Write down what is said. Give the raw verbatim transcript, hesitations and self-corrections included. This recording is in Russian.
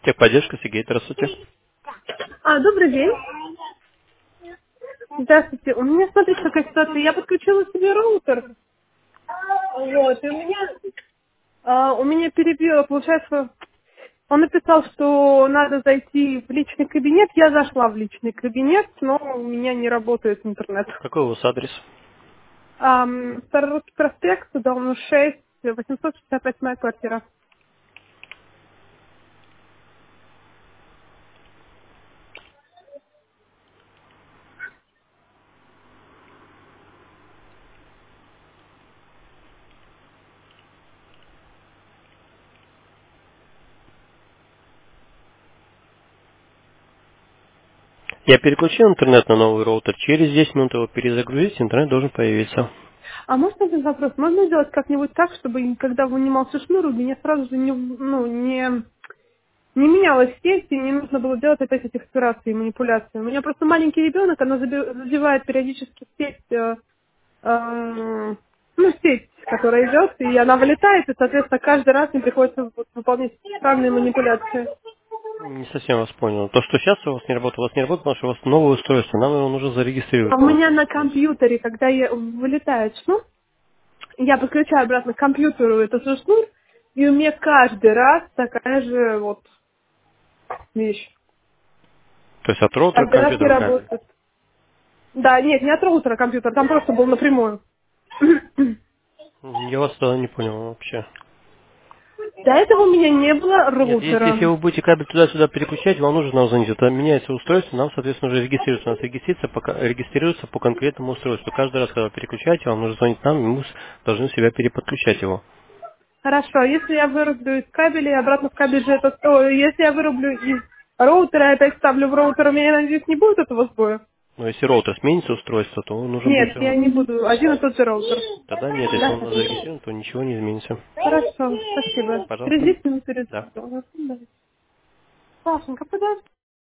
Техподдержка, Сергей, здравствуйте. А, добрый день. Здравствуйте. У меня, смотрите, какая ситуация. Я подключила себе роутер. Вот, и у меня, а, у меня перебило, получается, он написал, что надо зайти в личный кабинет. Я зашла в личный кабинет, но у меня не работает интернет. Какой у вас адрес? Ам, Старорусский проспект, дом шесть, восемьсот шестьдесят восьмая квартира. Я переключил интернет на новый роутер. Через десять минут его перезагрузить, интернет должен появиться. А можно один вопрос? Можно сделать как-нибудь так, чтобы когда вынимался шнур, у меня сразу же не, ну, не Не менялась сеть, и не нужно было делать опять этих операций и манипуляций. У меня просто маленький ребенок, она заби- задевает периодически сеть, э, эм, ну, сеть, которая идет, и она вылетает, и, соответственно, каждый раз мне приходится вот выполнять странные манипуляции. Не совсем вас понял. То, что сейчас у вас не работает, у вас не работает, потому что у вас новое устройство, нам его нужно А зарегистрировать у на это меня на устройство. компьютере, когда я вылетает шнур, я подключаю обратно к компьютеру этот же шнур, и у меня каждый раз такая же вот вещь. То есть от роутера к Каждый раз не компьютеру кабель. работает. Да, нет, не от роутера компьютер, там просто был напрямую. Я вас тогда не понял вообще. До этого у меня не было Нет, если, если роутера. вы будете кабель туда-сюда переключать, вам нужно нам звонить. Это меняется устройство, нам, соответственно, уже регистрируется. У нас регистрируется по, ко- регистрируется по конкретному устройству. Каждый раз, когда вы переключаете, вам нужно звонить нам, и мы с- должны себя переподключать его. Хорошо, если я вырублю из кабеля и обратно в кабель же это... О, если я вырублю из роутера и опять ставлю в роутер, у меня, я надеюсь, не будет этого сбоя? Но если роутер сменится устройство, то нужно будет Нет, все я равно. не буду. Один и тот же роутер. Тогда нет, если он у Да? нас зарегистрирован, то ничего не изменится. Хорошо, спасибо. Через Пожалуйста. десять минут Да. перезвоню. Сашенька, подожди.